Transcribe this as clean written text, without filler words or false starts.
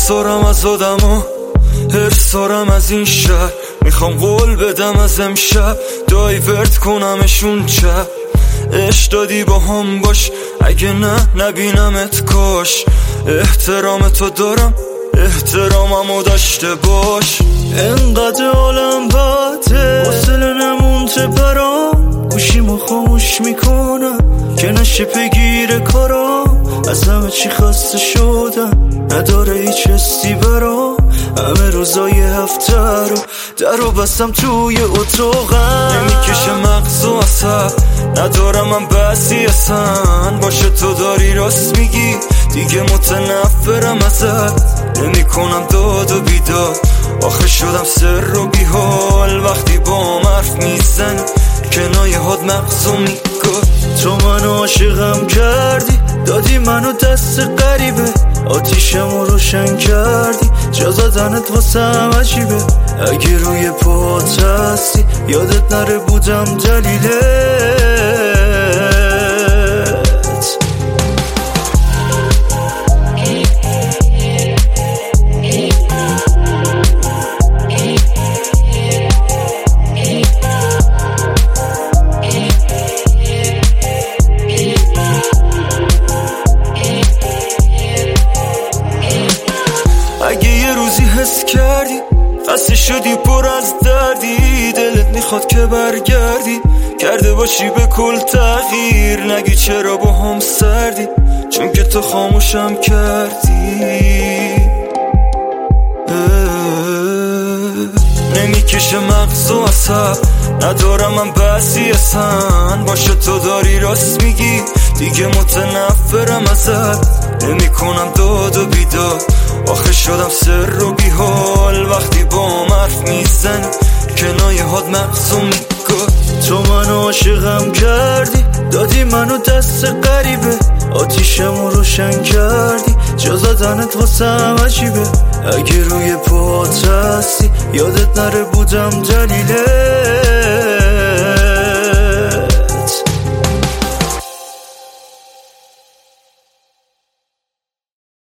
ارسارم از آدما، ارسارم از این شهر. میخوام قول بدم از امشب دایورت کنمشون چپ. عشق دادی با هم باش، اگه نه نبینمت کاش. احترام تو دارم، احتراممو داشته باش. انقدر عالم بده حوصله نمونده برام، گوشیمو خاموش میکنم که نشه بگیره کارام. از همه چی خسته شدم، نداره هیچ حسی برام. همه روزای هفته رو درو بستم توی اتاقم. نمیکشه مغز و عصب، ندارم من بسی اصلا. باشه تو داری راست میگی، دیگه متنفرم ازت. نمیکنم داد و بیداد، آخه شدم سر و بیحال. وقتی با حرف میزنی کنایه هاد مغزو میگاد. تو منو عاشقم کردی، دادی منو دست غریبه. آتیشمو روشن کردی، جا زدنت واسم عجیبه. اگه روی پات هستی یادت نره بودم دلیلت. اگه یه روزی حس کردی خسته شدی پر از دردی، دلت میخواد که برگردی کرده باشی به کل تغییر. نگی چرا با هم سردی، چون که تو خاموشم کردی. نمیکشه مغز و عصب، ندارم من بسی اصلا. باشه تو داری راست میگی، دیگه متنفرم ازت. نمیکنم داد و بیداد، آخه شدم سر و بیحال. وقتی با حرف میزنی کنایه هاد مغزو میگاد. تو منو عاشقم کردی، دادی منو دست غریبه. آتیشمو روشن کردی، جا زدنت واسم عجیبه. اگه روی پات هستی یادت نره بودم دلیلت.